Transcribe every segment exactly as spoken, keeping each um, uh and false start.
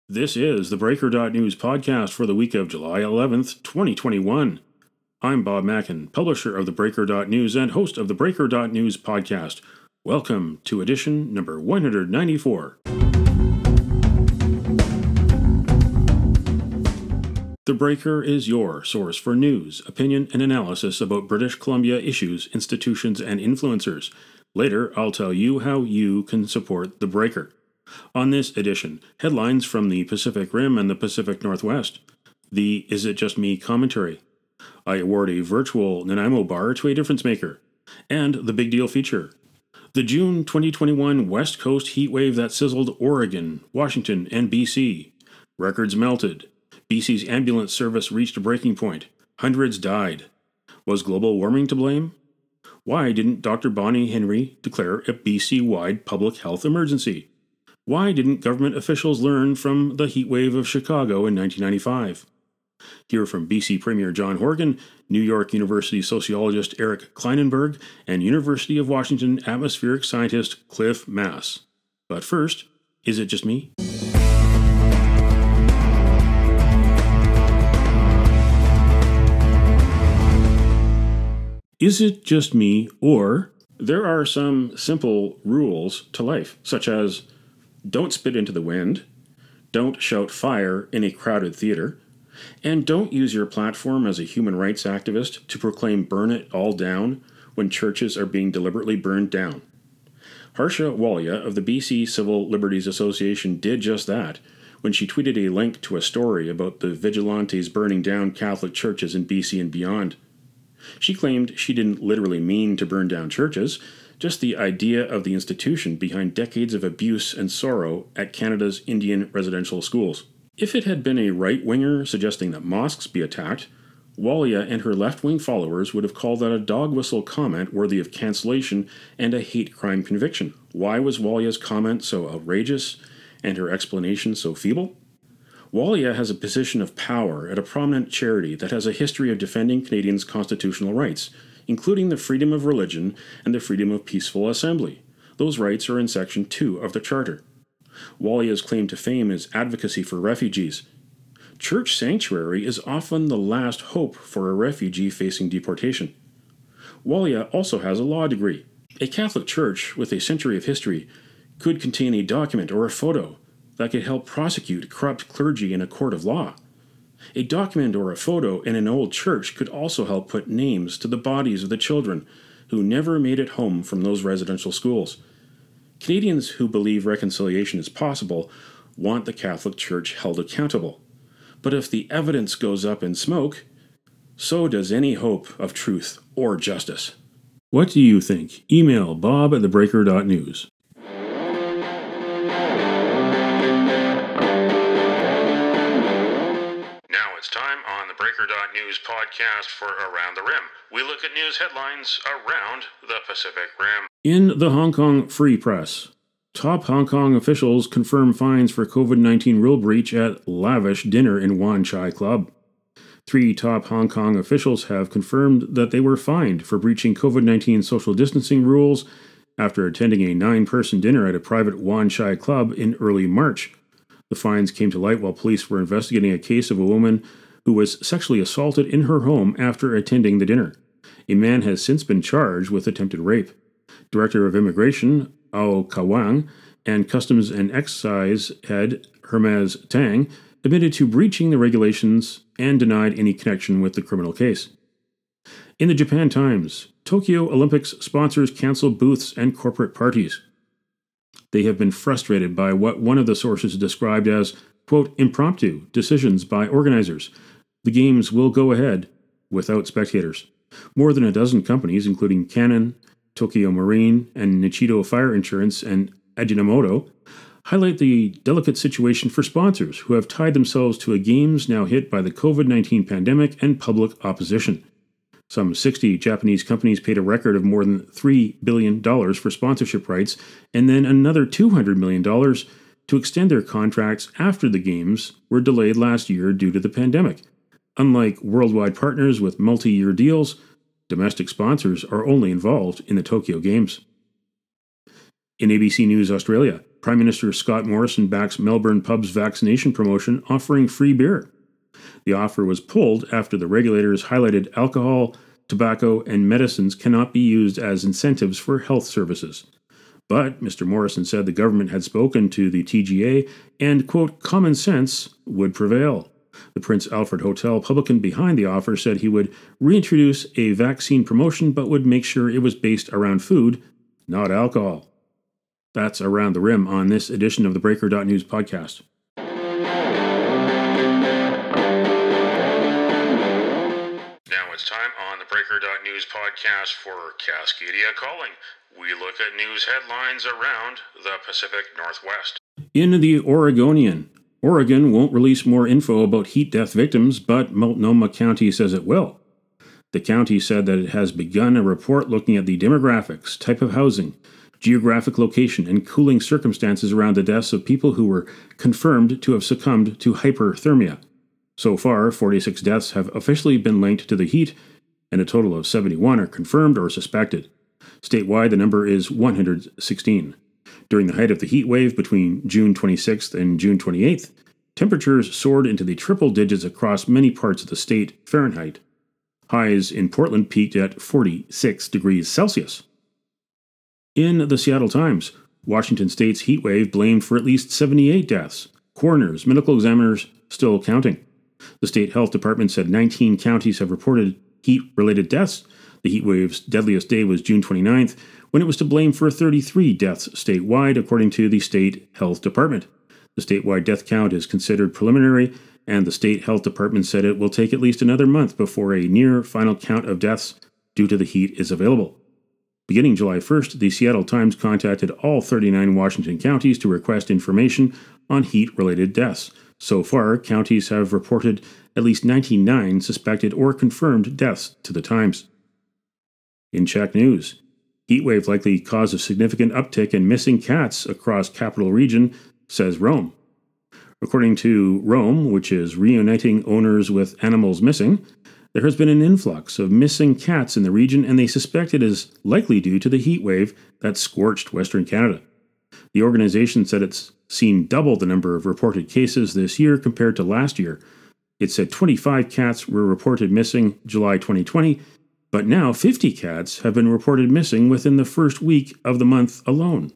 This is the Breaker News podcast for the week of July eleventh, twenty twenty-one. I'm Bob Mackin, publisher of the Breaker News and host of the Breaker News podcast. Welcome to edition number one hundred ninety-four. The Breaker is your source for news, opinion, and analysis about British Columbia issues, institutions, and influencers. Later, I'll tell you how you can support The Breaker. On this edition, headlines from the Pacific Rim and the Pacific Northwest, the Is It Just Me commentary, I award a virtual Nanaimo bar to a difference maker, and the Big Deal feature, the June twenty twenty-one West Coast heat wave that sizzled Oregon, Washington, and B C. Records melted. B C's ambulance service reached a breaking point. Hundreds died. Was global warming to blame? Why didn't Doctor Bonnie Henry declare a B C-wide public health emergency? Why didn't government officials learn from the heat wave of Chicago in nineteen ninety-five? Hear from B C Premier John Horgan, New York University sociologist Eric Kleinenberg, and University of Washington atmospheric scientist Cliff Mass. But first, is it just me? Is it just me, or there are some simple rules to life, such as don't spit into the wind, don't shout fire in a crowded theater, and don't use your platform as a human rights activist to proclaim burn it all down when churches are being deliberately burned down. Harsha Walia of the B C Civil Liberties Association did just that when she tweeted a link to a story about the vigilantes burning down Catholic churches in B C and beyond. She claimed she didn't literally mean to burn down churches, just the idea of the institution behind decades of abuse and sorrow at Canada's Indian residential schools. If it had been a right-winger suggesting that mosques be attacked, Walia and her left-wing followers would have called that a dog whistle comment worthy of cancellation and a hate crime conviction. Why was Walia's comment so outrageous and her explanation so feeble? Walia has a position of power at a prominent charity that has a history of defending Canadians' constitutional rights, including the freedom of religion and the freedom of peaceful assembly. Those rights are in Section two of the Charter. Walia's claim to fame is advocacy for refugees. Church sanctuary is often the last hope for a refugee facing deportation. Walia also has a law degree. A Catholic church with a century of history could contain a document or a photo that could help prosecute corrupt clergy in a court of law. A document or a photo in an old church could also help put names to the bodies of the children who never made it home from those residential schools. Canadians who believe reconciliation is possible want the Catholic Church held accountable. But if the evidence goes up in smoke, so does any hope of truth or justice. What do you think? Email bob at thebreaker.news. Time on the Breaker News podcast for Around the Rim. We look at news headlines around the Pacific Rim. In the Hong Kong Free Press, top Hong Kong officials confirm fines for COVID nineteen rule breach at lavish dinner in Wan Chai Club. Three top Hong Kong officials have confirmed that they were fined for breaching COVID nineteen social distancing rules after attending a nine-person dinner at a private Wan Chai Club in early March. The fines came to light while police were investigating a case of a woman who was sexually assaulted in her home after attending the dinner. A man has since been charged with attempted rape. Director of Immigration, Ao Kawang, and Customs and Excise head, Hermes Tang, admitted to breaching the regulations and denied any connection with the criminal case. In the Japan Times, Tokyo Olympics sponsors cancel booths and corporate parties. They have been frustrated by what one of the sources described as, quote, impromptu decisions by organizers. The games will go ahead without spectators. More than a dozen companies, including Canon, Tokyo Marine, and Nichido Fire Insurance and Ajinomoto, highlight the delicate situation for sponsors who have tied themselves to a games now hit by the COVID nineteen pandemic and public opposition. Some sixty Japanese companies paid a record of more than three billion dollars for sponsorship rights, and then another two hundred million dollars to extend their contracts after the games were delayed last year due to the pandemic. Unlike worldwide partners with multi-year deals, domestic sponsors are only involved in the Tokyo Games. In A B C News Australia, Prime Minister Scott Morrison backs Melbourne pubs vaccination promotion offering free beer. The offer was pulled after the regulators highlighted alcohol, tobacco, and medicines cannot be used as incentives for health services. But Mister Morrison said the government had spoken to the T G A and, quote, common sense would prevail. The Prince Alfred Hotel publican behind the offer said he would reintroduce a vaccine promotion but would make sure it was based around food, not alcohol. That's Around the Rim on this edition of the Breaker dot News podcast. Now it's time on the Breaker dot News podcast for Cascadia Calling. We look at news headlines around the Pacific Northwest. In the Oregonian, Oregon won't release more info about heat death victims, but Multnomah County says it will. The county said that it has begun a report looking at the demographics, type of housing, geographic location, and cooling circumstances around the deaths of people who were confirmed to have succumbed to hyperthermia. So far, forty-six deaths have officially been linked to the heat, and a total of seventy-one are confirmed or suspected. Statewide, the number is one hundred sixteen. During the height of the heat wave between June twenty-sixth and June twenty-eighth, temperatures soared into the triple digits across many parts of the state Fahrenheit. Highs in Portland peaked at forty-six degrees Celsius. In the Seattle Times, Washington State's heat wave blamed for at least seventy-eight deaths. Coroners, medical examiners still counting. The state health department said nineteen counties have reported heat-related deaths. The heat wave's deadliest day was June twenty-ninth, when it was to blame for thirty-three deaths statewide, according to the state health department. The statewide death count is considered preliminary, and the state health department said it will take at least another month before a near final count of deaths due to the heat is available. Beginning July first, the Seattle Times contacted all thirty-nine Washington counties to request information on heat-related deaths. So far, counties have reported at least ninety-nine suspected or confirmed deaths to the Times. In Czech news, heatwave likely cause a significant uptick in missing cats across capital region, says Rome. According to Rome, which is reuniting owners with animals missing, there has been an influx of missing cats in the region, and they suspect it is likely due to the heat wave that scorched Western Canada. The organization said it's seen double the number of reported cases this year compared to last year. It said twenty-five cats were reported missing July twenty twenty, but now fifty cats have been reported missing within the first week of the month alone.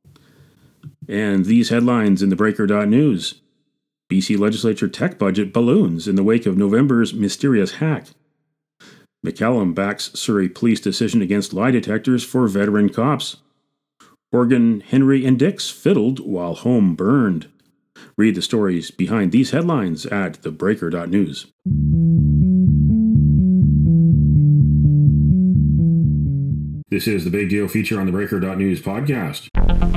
And these headlines in the Breaker dot News. B C Legislature tech budget balloons in the wake of November's mysterious hack. McCallum backs Surrey police decision against lie detectors for veteran cops. Oregon, Henry and Dix fiddled while home burned. Read the stories behind these headlines at the Breaker dot News. This is the Big Deal feature on the Breaker dot News podcast.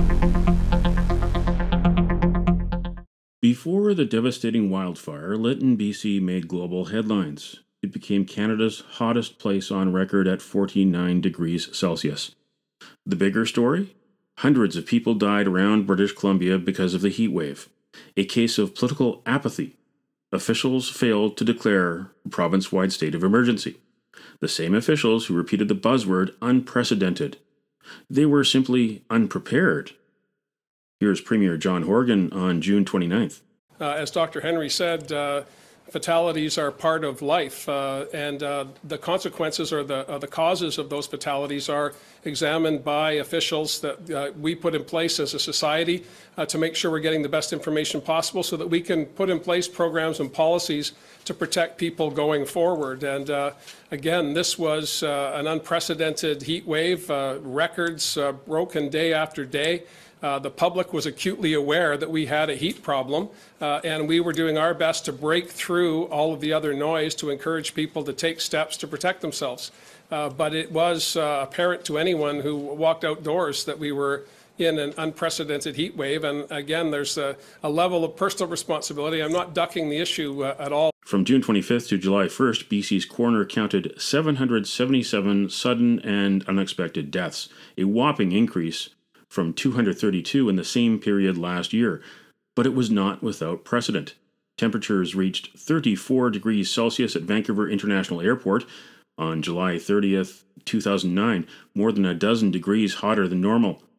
Before the devastating wildfire, Lytton, B C made global headlines. It became Canada's hottest place on record at forty-nine degrees Celsius. The bigger story? Hundreds of people died around British Columbia because of the heat wave. A case of political apathy. Officials failed to declare a province-wide state of emergency. The same officials who repeated the buzzword unprecedented. They were simply unprepared. Here's Premier John Horgan on June twenty-ninth. Uh, as Doctor Henry said, uh, fatalities are part of life, uh, and uh, the consequences or the, uh, the causes of those fatalities are examined by officials that uh, we put in place as a society uh, to make sure we're getting the best information possible so that we can put in place programs and policies to protect people going forward. And uh, again, this was uh, an unprecedented heat wave, uh, records uh, broken day after day. Uh, the public was acutely aware that we had a heat problem, uh, and we were doing our best to break through all of the other noise to encourage people to take steps to protect themselves. Uh, but it was uh, apparent to anyone who walked outdoors that we were in an unprecedented heat wave. And again, there's a, a level of personal responsibility. I'm not ducking the issue uh, at all. From June twenty-fifth to July first, B C's coroner counted seven hundred seventy-seven sudden and unexpected deaths, a whopping increase from two hundred thirty-two in the same period last year. But it was not without precedent. Temperatures reached thirty-four degrees Celsius at Vancouver International Airport on July thirtieth, two thousand nine, more than a dozen degrees hotter than normal.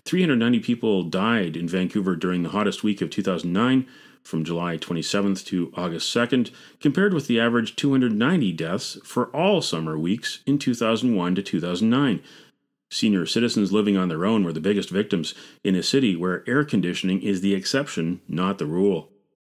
three hundred ninety people died in Vancouver during the hottest week of two thousand nine, from July twenty-seventh to August second, compared with the average two hundred ninety deaths for all summer weeks in two thousand one to two thousand nine. Senior citizens living on their own were the biggest victims in a city where air conditioning is the exception, not the rule.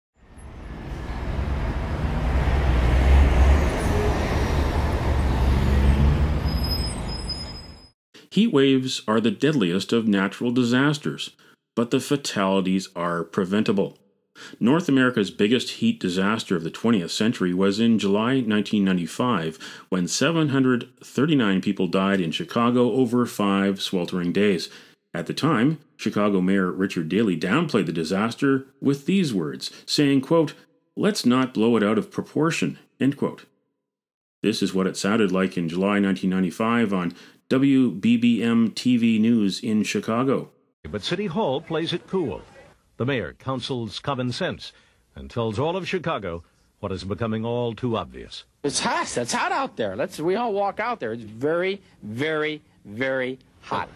Heat waves are the deadliest of natural disasters, but the fatalities are preventable. North America's biggest heat disaster of the twentieth century was in July nineteen ninety-five, when seven hundred thirty-nine people died in Chicago over five sweltering days. At the time, Chicago Mayor Richard Daley downplayed the disaster with these words, saying, quote, "Let's not blow it out of proportion," end quote. This is what it sounded like in July nineteen ninety-five on W B B M T V News in Chicago. But City Hall plays it cool. The mayor counsels common sense and tells all of Chicago what is becoming all too obvious. It's hot. It's hot out there. Let's we all walk out there. It's very, very, very hot.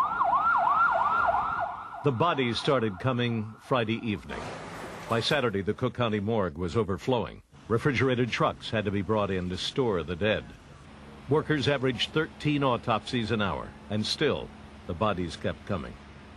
The bodies started coming Friday evening. By Saturday, the Cook County morgue was overflowing. Refrigerated trucks had to be brought in to store the dead. Workers averaged thirteen autopsies an hour, and still, the bodies kept coming.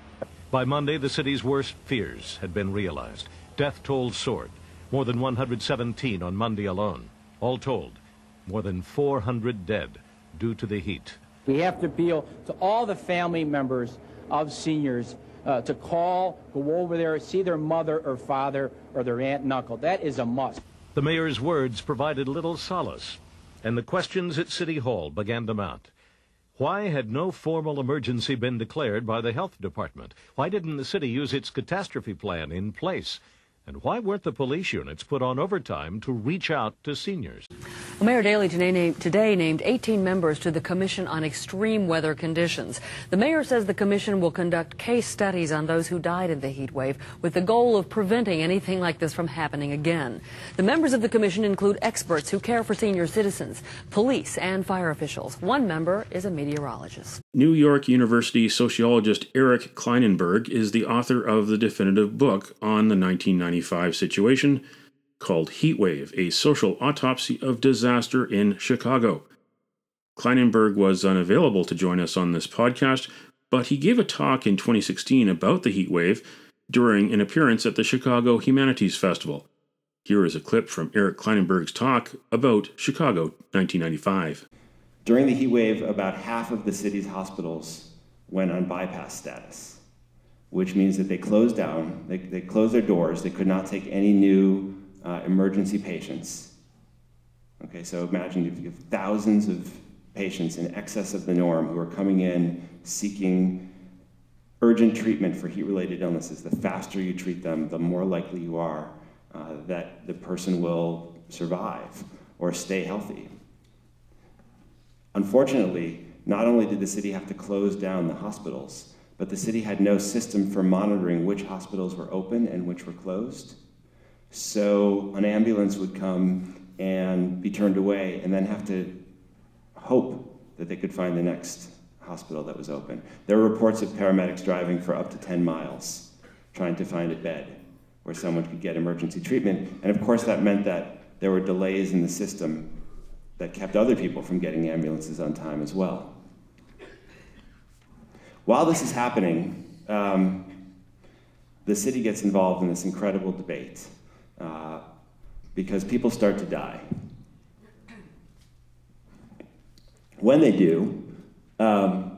By Monday, the city's worst fears had been realized. Death toll soared, more than one hundred seventeen on Monday alone. All told, more than four hundred dead due to the heat. We have to appeal to all the family members of seniors uh, to call, go over there, see their mother or father or their aunt and uncle. That is a must. The mayor's words provided little solace, and the questions at City Hall began to mount. Why had no formal emergency been declared by the health department? Why didn't the city use its catastrophe plan in place? And why weren't the police units put on overtime to reach out to seniors? Mayor Daley today named, today named eighteen members to the Commission on Extreme Weather Conditions. The mayor says the commission will conduct case studies on those who died in the heat wave with the goal of preventing anything like this from happening again. The members of the commission include experts who care for senior citizens, police, and fire officials. One member is a meteorologist. New York University sociologist Eric Kleinenberg is the author of the definitive book on the nineteen ninety-five situation, called Heatwave, A Social Autopsy of Disaster in Chicago. Kleinenberg was unavailable to join us on this podcast, but he gave a talk in twenty sixteen about the heat wave during an appearance at the Chicago Humanities Festival. Here is a clip from Eric Kleinenberg's talk about Chicago nineteen ninety-five. During the heat wave, about half of the city's hospitals went on bypass status, which means that they closed down, they, they closed their doors, they could not take any new uh, emergency patients. Okay, so imagine you have thousands of patients in excess of the norm who are coming in seeking urgent treatment for heat-related illnesses. The faster you treat them, the more likely you are uh, that the person will survive or stay healthy. Unfortunately, not only did the city have to close down the hospitals, but the city had no system for monitoring which hospitals were open and which were closed. So an ambulance would come and be turned away and then have to hope that they could find the next hospital that was open. There were reports of paramedics driving for up to ten miles, trying to find a bed where someone could get emergency treatment. And of course that meant that there were delays in the system that kept other people from getting ambulances on time as well. While this is happening, um, the city gets involved in this incredible debate uh, because people start to die. When they do, um,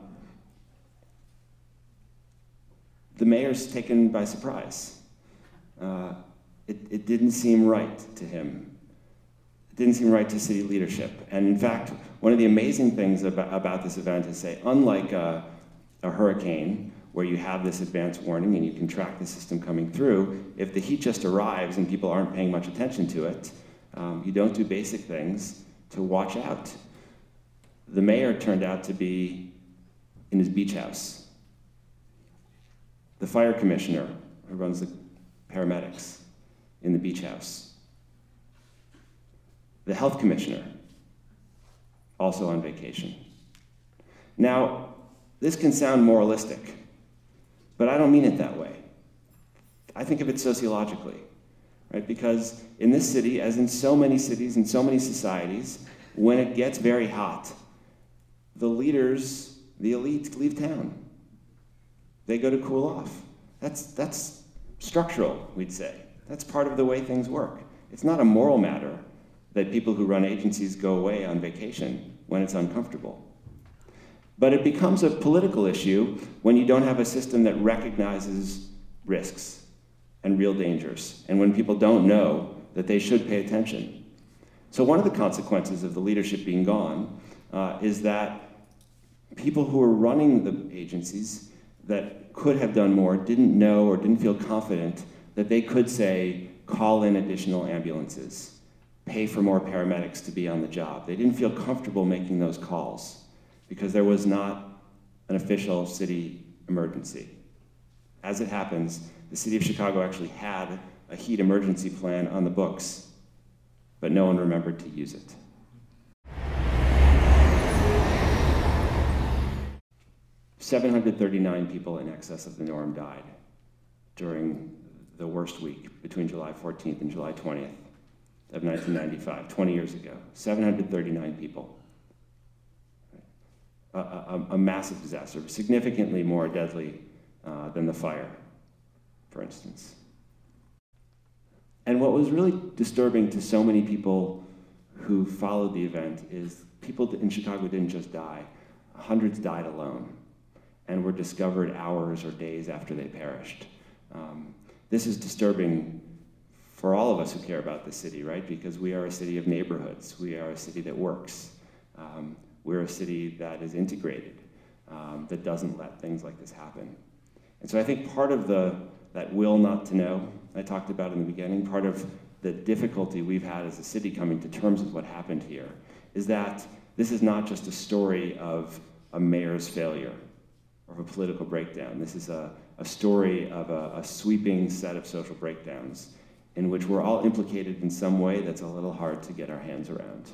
the mayor's taken by surprise. Uh, it, it didn't seem right to him. It didn't seem right to city leadership. And in fact, one of the amazing things about, about this event is, say, unlike a, a hurricane, where you have this advance warning and you can track the system coming through, if the heat just arrives and people aren't paying much attention to it, um, you don't do basic things to watch out. The mayor turned out to be in his beach house. The fire commissioner, who runs the paramedics, in the beach house. The health commissioner, also on vacation. Now, this can sound moralistic, But I don't mean it that way. I think of it sociologically, right? Because in this city, as in so many cities and so many societies, when it gets very hot, the leaders, the elite, leave town. They go to cool off. That's, that's structural, we'd say. That's part of the way things work. It's not a moral matter that people who run agencies go away on vacation when it's uncomfortable. But it becomes a political issue when you don't have a system that recognizes risks and real dangers, and when people don't know that they should pay attention. So one of the consequences of the leadership being gone uh, is that people who are running the agencies that could have done more didn't know or didn't feel confident that they could say, call in additional ambulances, pay for more paramedics to be on the job. They didn't feel comfortable making those calls because there was not an official city emergency. As it happens, the city of Chicago actually had a heat emergency plan on the books, but no one remembered to use it. seven hundred thirty-nine people in excess of the norm died during the worst week between July fourteenth and July twentieth of nineteen ninety-five, twenty years ago. seven hundred thirty-nine people. A, a, a massive disaster, significantly more deadly uh, than the fire, for instance. And what was really disturbing to so many people who followed the event is people in Chicago didn't just die. Hundreds died alone and were discovered hours or days after they perished. Um, this is disturbing for all of us who care about the city, right? Because we are a city of neighborhoods. We are a city that works. Um, we're a city that is integrated, um, that doesn't let things like this happen. And so I think part of the that will not to know I talked about in the beginning, part of the difficulty we've had as a city coming to terms with what happened here is that this is not just a story of a mayor's failure or of a political breakdown. This is a, a story of a, a sweeping set of social breakdowns in which we're all implicated in some way that's a little hard to get our hands around.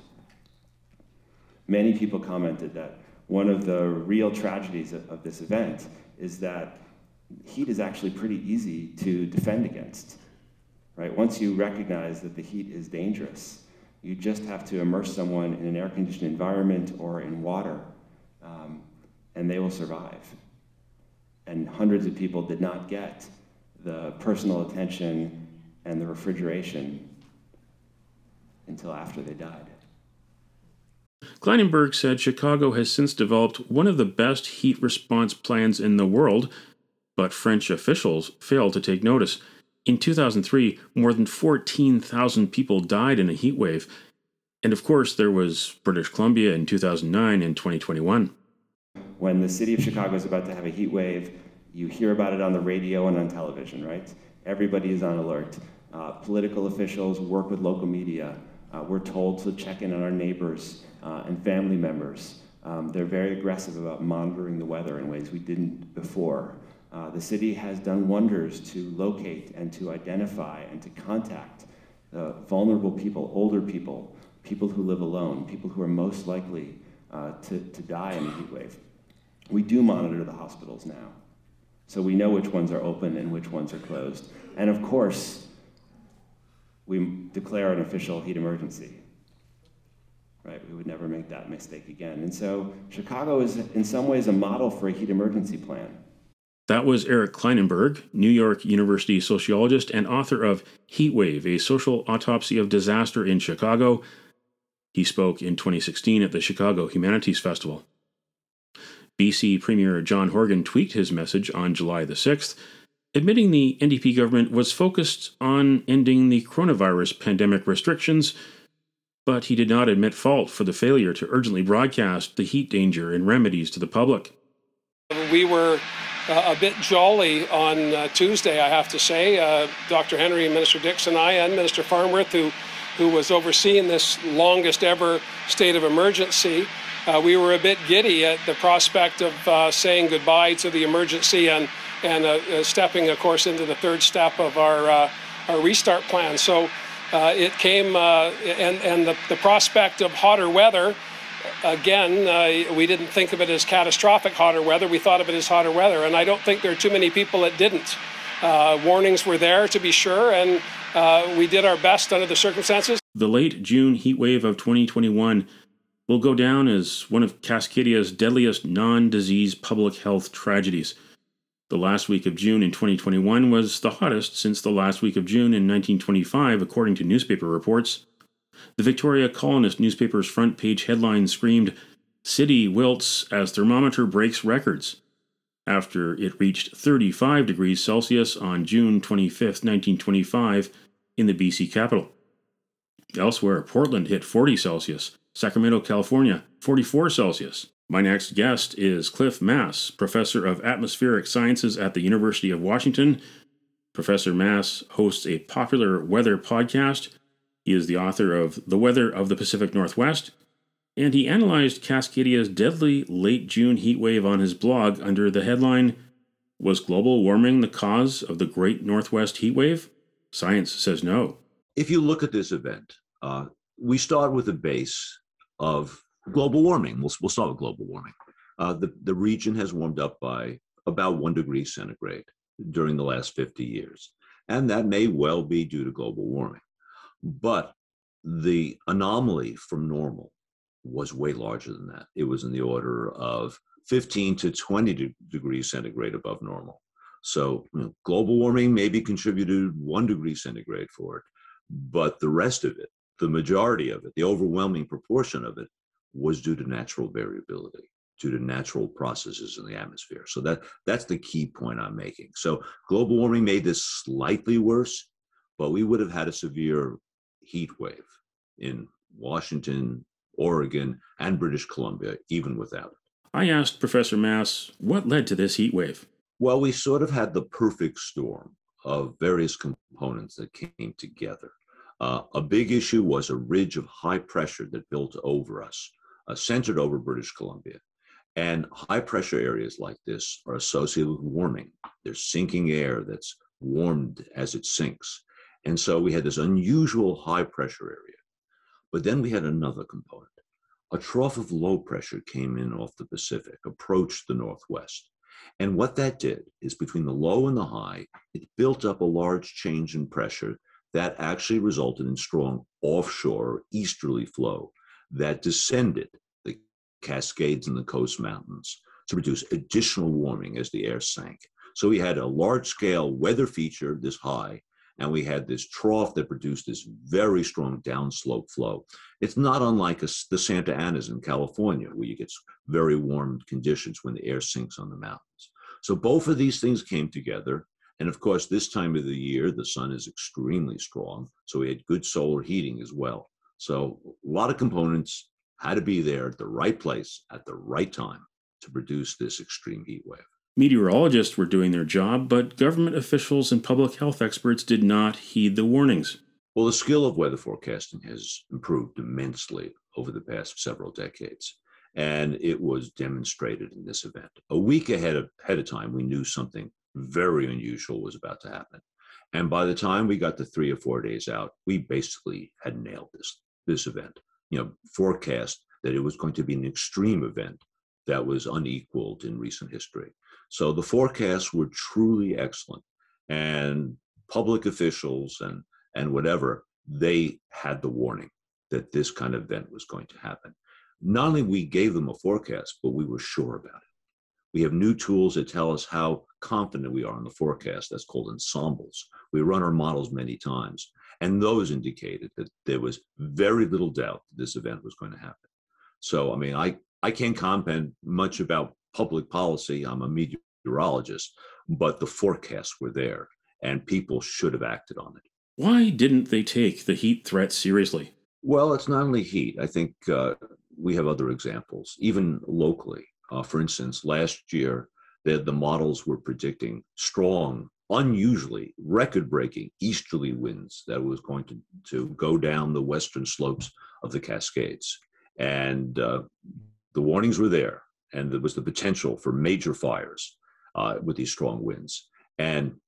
Many people commented that one of the real tragedies of, of this event is that heat is actually pretty easy to defend against, right? Once you recognize that the heat is dangerous, you just have to immerse someone in an air-conditioned environment or in water, um, and they will survive. And hundreds of people did not get the personal attention and the refrigeration until after they died. Kleinenberg said Chicago has since developed one of the best heat response plans in the world, but French officials failed to take notice. In two thousand three, more than fourteen thousand people died in a heat wave. And of course, there was British Columbia in two thousand nine and twenty twenty-one. When the city of Chicago is about to have a heat wave, you hear about it on the radio and on television, right? Everybody is on alert. Uh, political officials work with local media. Uh, we're told to check in on our neighbors uh, and family members. Um, they're very aggressive about monitoring the weather in ways we didn't before. Uh, the city has done wonders to locate and to identify and to contact uh, vulnerable people, older people, people who live alone, people who are most likely uh, to, to die in a heat wave. We do monitor the hospitals now, so we know which ones are open and which ones are closed. And of course, we declare an official heat emergency. Right? We would never make that mistake again. And so Chicago is in some ways a model for a heat emergency plan. That was Eric Kleinenberg, New York University sociologist and author of Heat Wave, A Social Autopsy of Disaster in Chicago. He spoke in twenty sixteen at the Chicago Humanities Festival. B C Premier John Horgan tweaked his message on July the sixth, admitting the N D P government was focused on ending the coronavirus pandemic restrictions, but he did not admit fault for the failure to urgently broadcast the heat danger and remedies to the public. We were uh, a bit jolly on uh, Tuesday, I have to say. Uh, Doctor Henry, Minister Dix, and I, and Minister Farnworth, who, who was overseeing this longest ever state of emergency, uh, we were a bit giddy at the prospect of uh, saying goodbye to the emergency and, and uh, uh, stepping, of course, into the third step of our, uh, our restart plan. So uh, it came, uh, and, and the, the prospect of hotter weather again, uh, we didn't think of it as catastrophic hotter weather. We thought of it as hotter weather, and I don't think there are too many people that didn't. Uh, warnings were there, to be sure, and uh, we did our best under the circumstances. The late June heat wave of twenty twenty-one will go down as one of Cascadia's deadliest non-disease public health tragedies. The last week of June in twenty twenty-one was the hottest since the last week of June in nineteen twenty-five, according to newspaper reports. The Victoria Colonist newspaper's front page headline screamed, "City wilts as thermometer breaks records," after it reached thirty-five degrees Celsius on June twenty-fifth, nineteen twenty-five, in the B C capital. Elsewhere, Portland hit forty Celsius, Sacramento, California, forty-four Celsius. My next guest is Cliff Mass, Professor of Atmospheric Sciences at the University of Washington. Professor Mass hosts a popular weather podcast. He is the author of The Weather of the Pacific Northwest, and he analyzed Cascadia's deadly late June heat wave on his blog under the headline, "Was global warming the cause of the Great Northwest Heat Wave? Science says no." If you look at this event, uh, we start with a base of global warming. We'll, we'll start with global warming. Uh, the, the region has warmed up by about one degree centigrade during the last fifty years. And that may well be due to global warming. But the anomaly from normal was way larger than that. It was in the order of fifteen to twenty de- degrees centigrade above normal. So you know, global warming maybe contributed one degree centigrade for it, but the rest of it, the majority of it, the overwhelming proportion of it, was due to natural variability, due to natural processes in the atmosphere. So that that's the key point I'm making. So global warming made this slightly worse, but we would have had a severe heat wave in Washington, Oregon, and British Columbia, even without it. I asked Professor Mass what led to this heat wave. Well, we sort of had the perfect storm of various components that came together. Uh, a big issue was a ridge of high pressure that built over us, uh, centered over British Columbia. And high pressure areas like this are associated with warming. There's sinking air that's warmed as it sinks. And so we had this unusual high pressure area. But then we had another component. A trough of low pressure came in off the Pacific, approached the Northwest. And what that did is between the low and the high, it built up a large change in pressure that actually resulted in strong offshore easterly flow that descended the Cascades and the Coast Mountains to produce additional warming as the air sank. So we had a large-scale weather feature this high, and we had this trough that produced this very strong downslope flow. It's not unlike a, the Santa Anas in California, where you get very warm conditions when the air sinks on the mountains. So both of these things came together. And of course, this time of the year, the sun is extremely strong. So we had good solar heating as well. So a lot of components had to be there at the right place at the right time to produce this extreme heat wave. Meteorologists were doing their job, but government officials and public health experts did not heed the warnings. Well, the skill of weather forecasting has improved immensely over the past several decades. And it was demonstrated in this event. A week ahead of, ahead of time, we knew something very unusual was about to happen. And by the time we got to three or four days out, we basically had nailed this, this event. You know, forecast that it was going to be an extreme event that was unequaled in recent history. So the forecasts were truly excellent. And public officials and, and whatever, they had the warning that this kind of event was going to happen. Not only we gave them a forecast, but we were sure about it. We have new tools that tell us how confident we are in the forecast. That's called ensembles. We run our models many times, and those indicated that there was very little doubt that this event was going to happen. So, I mean, I, I can't comment much about public policy. I'm a meteorologist, but the forecasts were there, and people should have acted on it. Why didn't they take the heat threat seriously? Well, it's not only heat. I think uh, we have other examples, even locally. Uh, for instance, last year, the, the models were predicting strong, unusually record-breaking easterly winds that was going to, to go down the western slopes of the Cascades. And uh, the warnings were there, and there was the potential for major fires uh, with these strong winds. And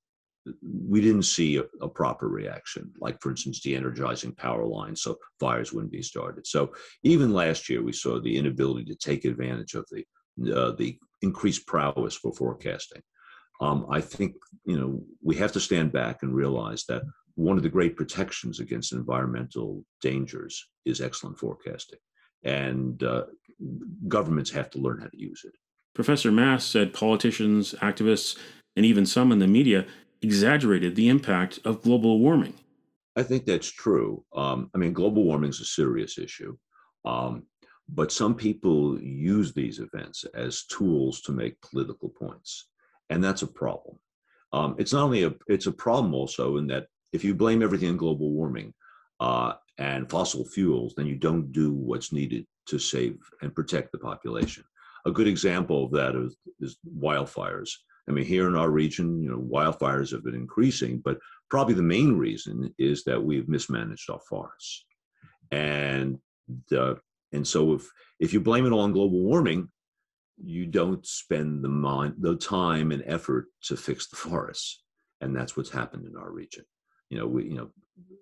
we didn't see a, a proper reaction, like, for instance, de-energizing power lines so fires wouldn't be started. So even last year, we saw the inability to take advantage of the uh, the increased prowess for forecasting. Um, I think, you know, we have to stand back and realize that one of the great protections against environmental dangers is excellent forecasting, and uh, governments have to learn how to use it. Professor Maass said politicians, activists, and even some in the media exaggerated the impact of global warming. I think that's true. Um, I mean, global warming is a serious issue, um, but some people use these events as tools to make political points, and that's a problem. Um, it's not only a, it's a problem also in that if you blame everything on global warming uh, and fossil fuels, then you don't do what's needed to save and protect the population. A good example of that is, is wildfires. I mean, here in our region, you know, wildfires have been increasing, but probably the main reason is that we've mismanaged our forests. And uh, and so if if you blame it all on global warming, you don't spend the mind, the time and effort to fix the forests, and that's what's happened in our region. You know, we you know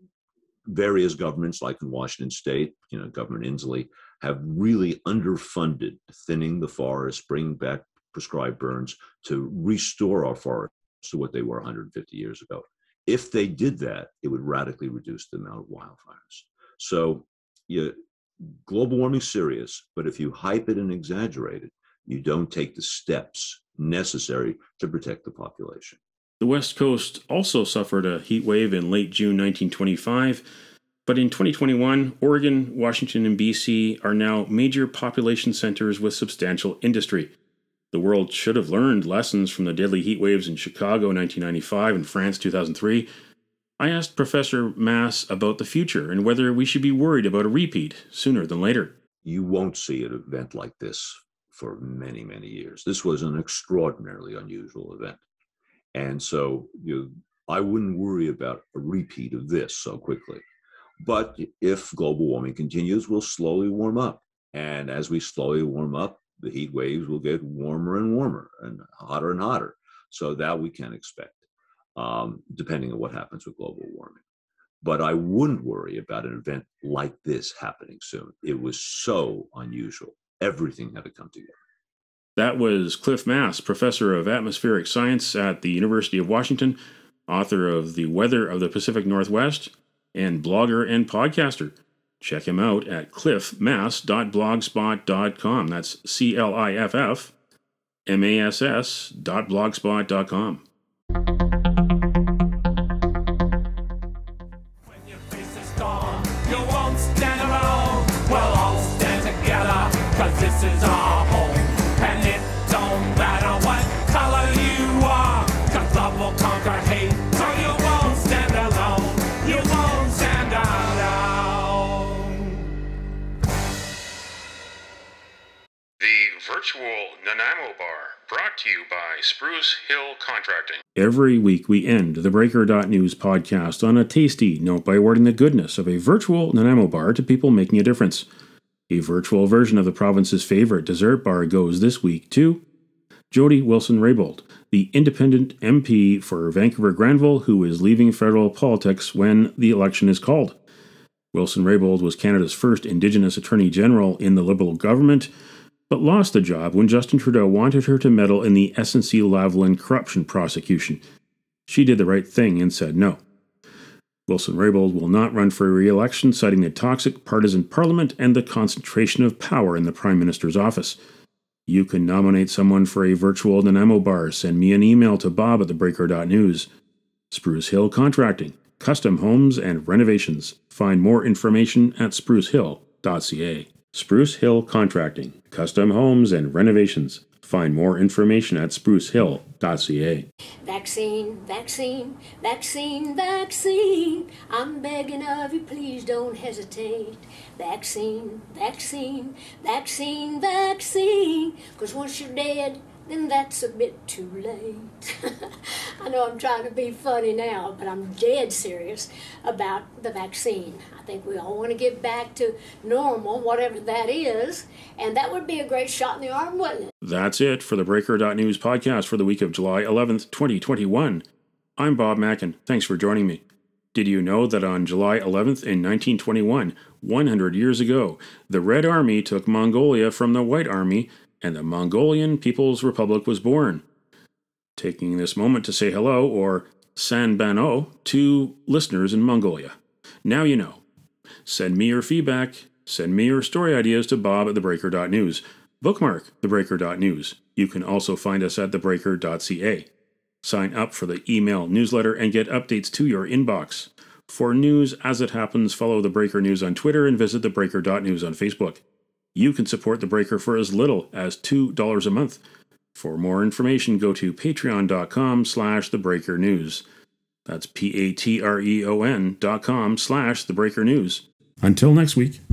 various governments, like in Washington State, you know, Governor Inslee, have really underfunded thinning the forests, bringing back prescribed burns to restore our forests to what they were one hundred fifty years ago. If they did that, it would radically reduce the amount of wildfires. So, yeah, global warming is serious, but if you hype it and exaggerate it, you don't take the steps necessary to protect the population. The West Coast also suffered a heat wave in late June nineteen twenty-five, but in twenty twenty-one, Oregon, Washington, and B C are now major population centers with substantial industry. The world should have learned lessons from the deadly heat waves in Chicago in nineteen ninety-five and France two thousand three. I asked Professor Maass about the future and whether we should be worried about a repeat sooner than later. You won't see an event like this for many, many years. This was an extraordinarily unusual event. And so you, I wouldn't worry about a repeat of this so quickly. But if global warming continues, we'll slowly warm up. And as we slowly warm up, the heat waves will get warmer and warmer and hotter and hotter. So that we can expect, um, depending on what happens with global warming. But I wouldn't worry about an event like this happening soon. It was so unusual. Everything had to come together. That was Cliff Maass, professor of atmospheric science at the University of Washington, author of The Weather of the Pacific Northwest, and blogger and podcaster. Check him out at cliff maass dot blogspot dot com. That's C L I F F M A S S dot blogspot dot com. When you face a storm, you won't stand alone. We'll all stand together, cause this is our home. And it don't matter what color you are, cause love will conquer hate. So you won't stand alone. You won't stand alone. The virtual Nanaimo Bar, brought to you by Spruce Hill Contracting. Every week we end the Breaker dot News podcast on a tasty note by awarding the goodness of a virtual Nanaimo bar to people making a difference. A virtual version of the province's favorite dessert bar goes this week to Jody Wilson-Raybould, the independent M P for Vancouver-Granville who is leaving federal politics when the election is called. Wilson-Raybould was Canada's first Indigenous Attorney General in the Liberal government, but lost the job when Justin Trudeau wanted her to meddle in the S N C-Lavalin corruption prosecution. She did the right thing and said no. Wilson-Raybould will not run for re-election, citing the toxic partisan parliament and the concentration of power in the Prime Minister's office. You can nominate someone for a virtual Nanaimo bar. Send me an email to bob at the breaker dot news. Spruce Hill Contracting, custom homes and renovations. Find more information at spruce hill dot c a. Spruce Hill Contracting, custom homes and renovations. Find more information at spruce hill dot c a. Vaccine, vaccine, vaccine, vaccine. I'm begging of you, please don't hesitate. Vaccine, vaccine, vaccine, vaccine. Because once you're dead, then that's a bit too late. I know I'm trying to be funny now, but I'm dead serious about the vaccine. I think we all want to get back to normal, whatever that is, and that would be a great shot in the arm, wouldn't it? That's it for the Breaker dot News podcast for the week of July eleventh, twenty twenty-one. I'm Bob Mackin. Thanks for joining me. Did you know that on July eleventh in nineteen twenty-one, one hundred years ago, the Red Army took Mongolia from the White Army and the Mongolian People's Republic was born? Taking this moment to say hello, or San Ban-o, to listeners in Mongolia. Now you know. Send me your feedback. Send me your story ideas to bob at the breaker dot news. Bookmark the breaker dot news. You can also find us at the breaker dot c a. Sign up for the email newsletter and get updates to your inbox. For news as it happens, follow The Breaker News on Twitter and visit the breaker dot news on Facebook. You can support The Breaker for as little as two dollars a month. For more information, go to patreon.com slash thebreakernews. That's P-A-T-R-E-O-N dot com slash thebreakernews. Until next week.